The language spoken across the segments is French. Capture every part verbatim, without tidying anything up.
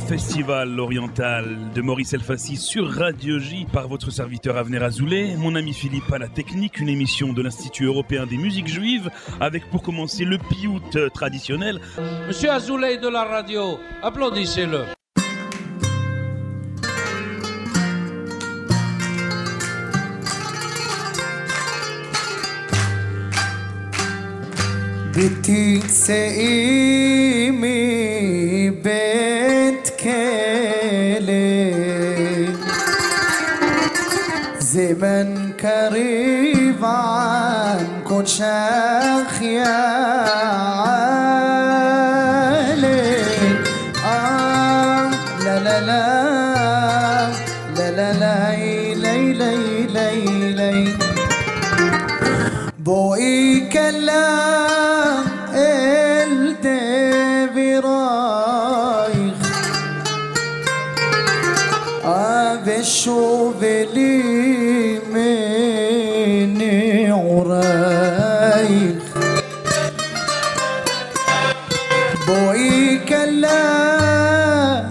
Festival oriental de Maurice Elfassi sur Radio J par votre serviteur Avner Azoulay, mon ami Philippe à la technique, une émission de l'Institut européen des musiques juives avec pour commencer le piout traditionnel. Monsieur Azoulay de la radio, applaudissez-le. بتتسقي مي بتكلم زمن قريب عنكن شاخ يا عالم آه لا لا لا لا لا لا لي لي لي لي بوي كلام الدبرايخ أبشوف لي مني عرايخ بوي كلام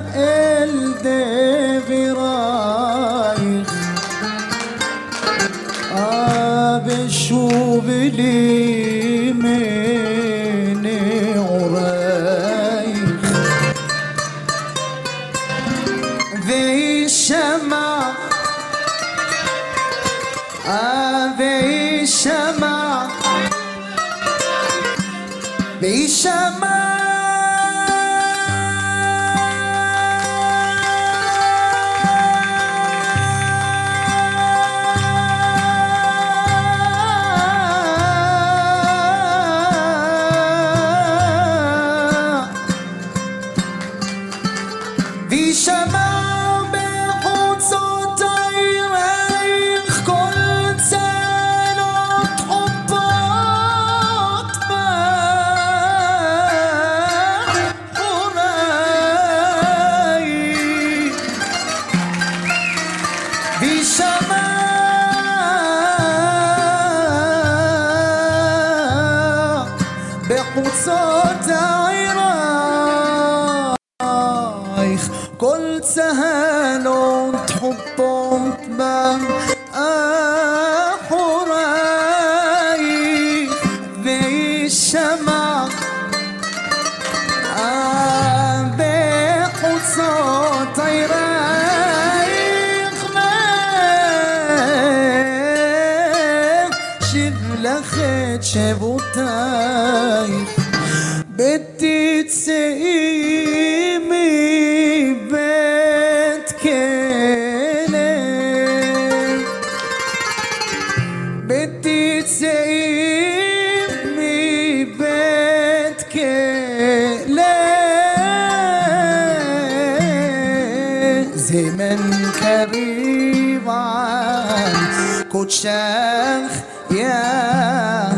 الدبرايخ أبشوف لي بيشمع شبوتاي بدي تسقيمي بتكلم بدي تسقيمي بتكلم زمن قريب عن كوتشاخ يا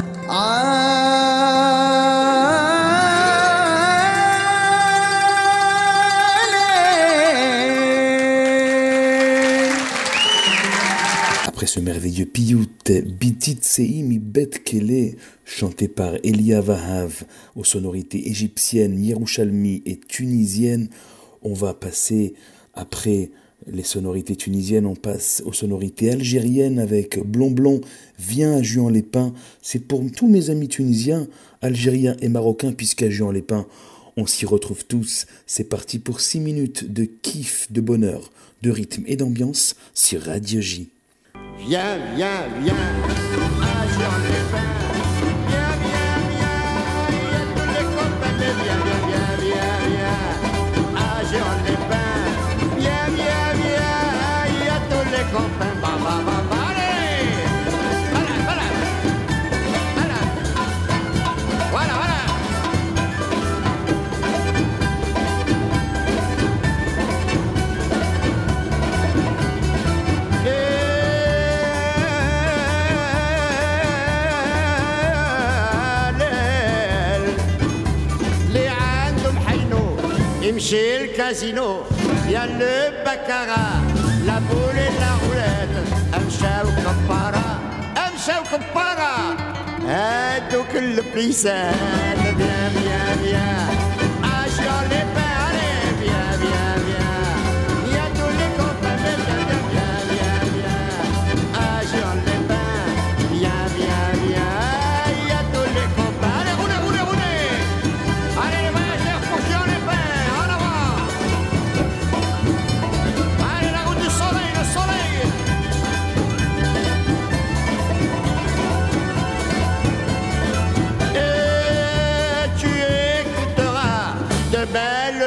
Après ce merveilleux piout Bitit Seimi Bet Kele, chanté par Elia Vahav aux sonorités égyptiennes, yerushalmi et tunisiennes, on va passer après les sonorités tunisiennes, on passe aux sonorités algériennes avec Blond Blond, Viens à Juan-les-Pins. C'est pour tous mes amis tunisiens, algériens et marocains, puisqu'à Juan-les-Pins, on s'y retrouve tous. C'est parti pour six minutes de kiff, de bonheur, de rythme et d'ambiance sur Radio J. Viens, viens, viens à Juan-les-Pins. Viens, viens, viens, il y a tous les copains. Viens, viens, viens, viens, viens à Juan-les-Pins. Viens, viens, viens, il y a tous les copains. Bah, bah, bah, bah, allez. Voilà, voilà. Voilà. Voilà, voilà. يمشي الكازينو يا البكارة لا بول لا roulette امشاو كبارة امشاو كبارة هادوك البليسان بيان بيان بيان اجيو لي بالي بيان بيان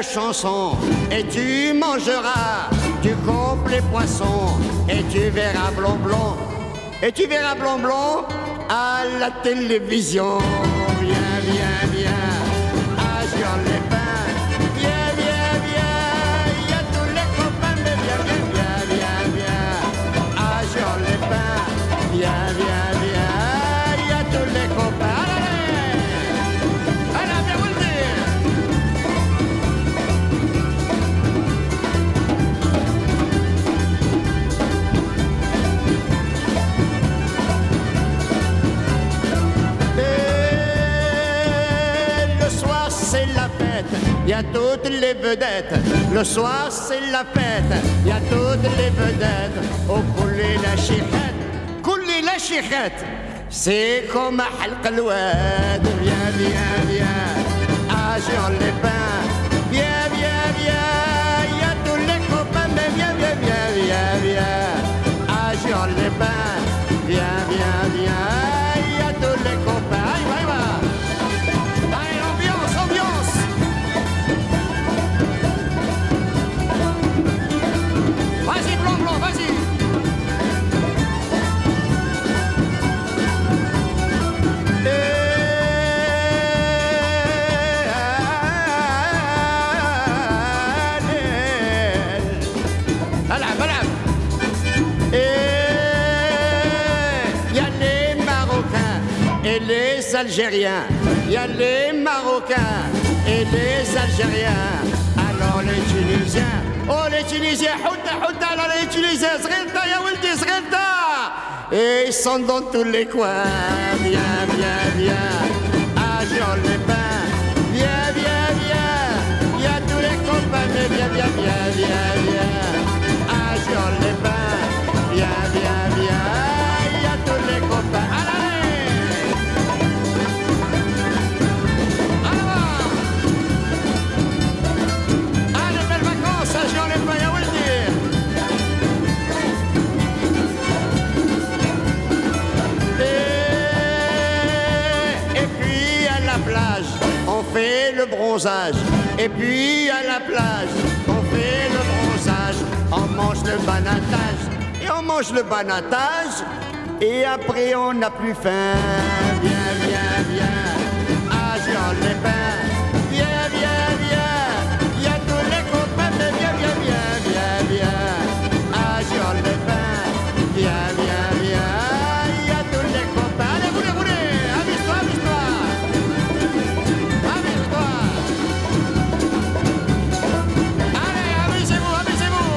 chanson et tu mangeras du complet poisson et tu verras blond blond et tu verras blond blond à la télévision. Viens, viens, viens à Juan-les-Pins. Viens, viens, viens, il y a tous les copains, mais viens, viens, viens, viens, viens à Juan-les-Pins. Viens, viens, viens, il y a tous les copains. Allez, allez, viens vous le dire. C'est la fête, il y a toutes les vedettes. Le soir c'est la fête, il y a toutes les vedettes. Oh couler la chirette, couler la chirette, c'est comme à Halq el-Oued. Viens, viens, viens à Juan-les-Pins. Viens, viens, viens, il y a tous les copains. Mais viens, viens, viens, viens, viens à Juan-les-Pins. Viens, viens, viens, il y a tous les copains. Aïe, aïe, aïe. Vas-y, blanc, blanc, vas-y. العب العب. Il y a les Marocains et les Algériens. Il y a les Marocains et les Algériens. Alors les Tunisiens. Oh les Tunisiens, حوتة حوتة على les Tunisiens, صغيرتا يا ولدي صغيرتا. Et ils sont dans tous les coins. Viens, viens, viens à Juan-les-Pins. Viens, viens, viens, il y a tous les copains. Mais viens, viens, viens, viens, viens à Juan-les-Pins. Viens, viens, viens, il y a tous les copains. Allez, allez, belles vacances à Juan-les-Pins, ya ولدي. Et puis à la plage, on fait le bronzage. Et puis à la plage, on fait le bronzage. On mange le banatage. Et on mange le banatage. Et après on n'a plus faim. Viens, viens, viens à Juan-les-Pins. Viens, viens, viens, il y a tous les copains. Mais viens, viens, viens, viens, viens à Juan-les-Pins. Viens, viens, viens, il y a tous les copains. Allez, roulez, roulez, amuse-toi, amuse-toi. Amuse-toi. Allez, amusez-vous, amusez-vous.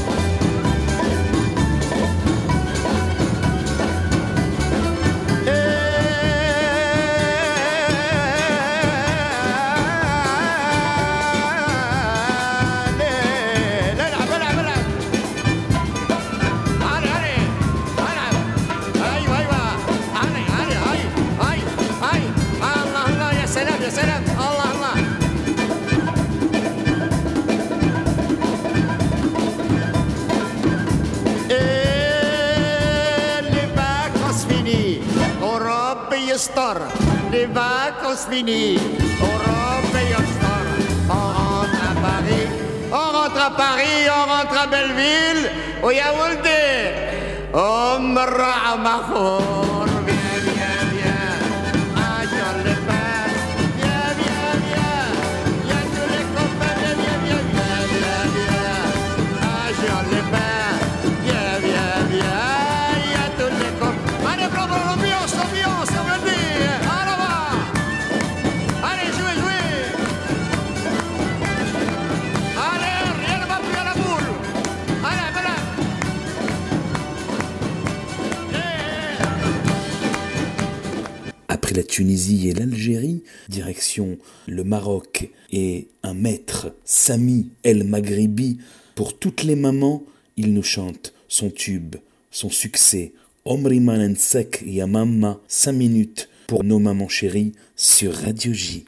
يستر les vacances finies, Europe et Yostar. On rentre à Paris, on rentre à Paris, on rentre à Belleville. ويا ولدي أم الراحة مغفور. Viens, viens, viens à Juan-les-Pins. Viens, viens, viens, il y a tous les copains. Viens, viens, viens, viens, viens, viens à Juan-les-Pins. Viens, viens, viens, il y a tous les copains. Allez, bravo, l'ambiance, l'ambiance, on veut dire. Allez, va. Allez, jouez, jouez. Allez, rien ne va plus à la boule. Allez, voilà. Après la Tunisie et l'Algérie, direction le Maroc et un maître, Sami El Maghribi. Pour toutes les mamans, il nous chante son tube, son succès. Omri ma nensek ya mamma, cinq minutes pour nos mamans chéries sur Radio J.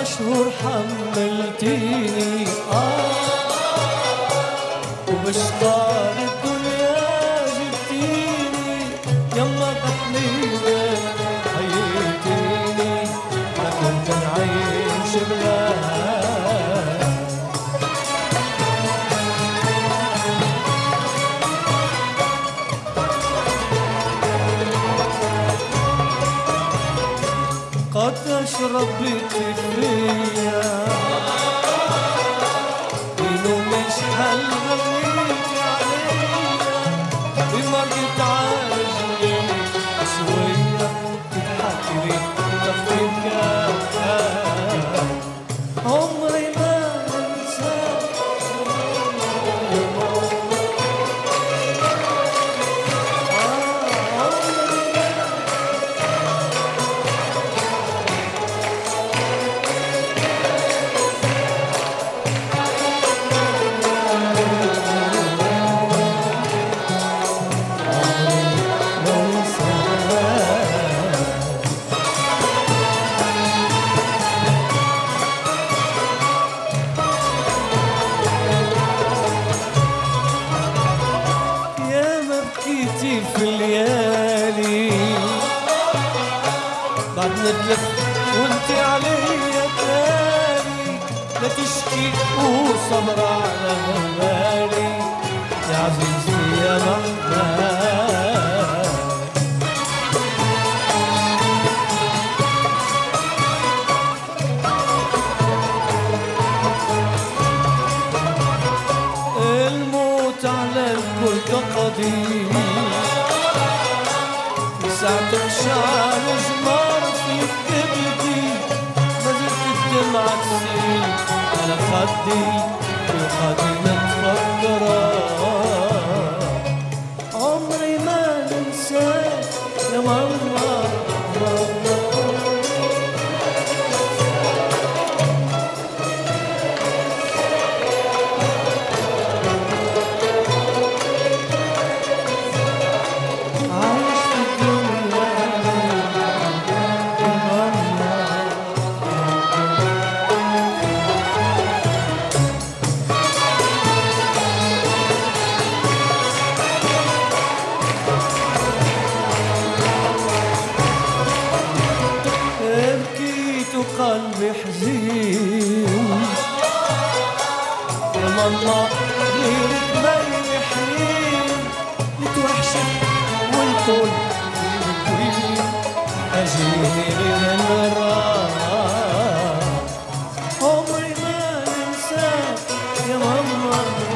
عشهور حملتيني آه وبشطار الدنيا جبتيني يما تحميلة حييتيني ما كنت نعيش بلاها قد أشرب بكفية إنه مش هالغنيت عليا بمرقة عالجني شوية تضحك لي وتفكر عمري ما انساك في الليالي بعد نتلف وانت عليا تالي لا تشكي وصبر على بالي يا عزيزي يا محمد الموت على الكل قديم ساعة شعر جمار في كبدي ما زلت الدمعة تسيل على خدي في خدي متفكرة عمري ما ننساك يا ماما قلبي حزين يا ماما غيرك ما يحنين نتوحشك ونقول وين اجيني غير الراح عمري ما ننساك يا ماما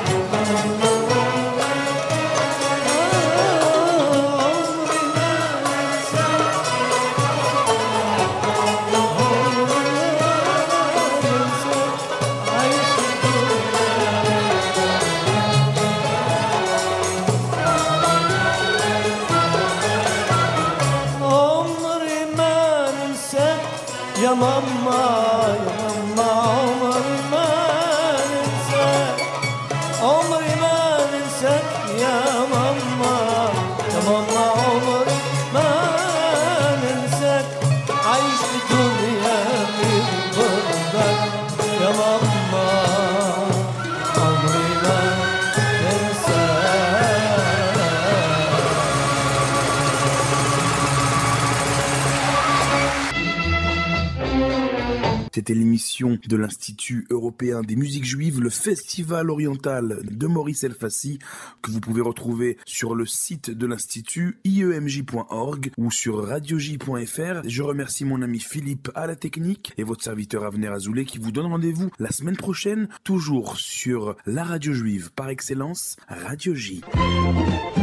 يا ماما يا ماما عمري ما ننساك عمري ما ننساك يا ماما يا ماما عمري ما ننساك عايش في الدنيا في غربك يا ماما عمري ما ننساك. C'était l'émission de l'Institut européen des musiques juives, le Festival oriental de Maurice Elfassi, que vous pouvez retrouver sur le site de l'Institut i e m j point org ou sur radio j point f r. Je remercie mon ami Philippe à la technique et votre serviteur Avner Azoulay qui vous donne rendez-vous la semaine prochaine, toujours sur la radio juive par excellence, Radio J.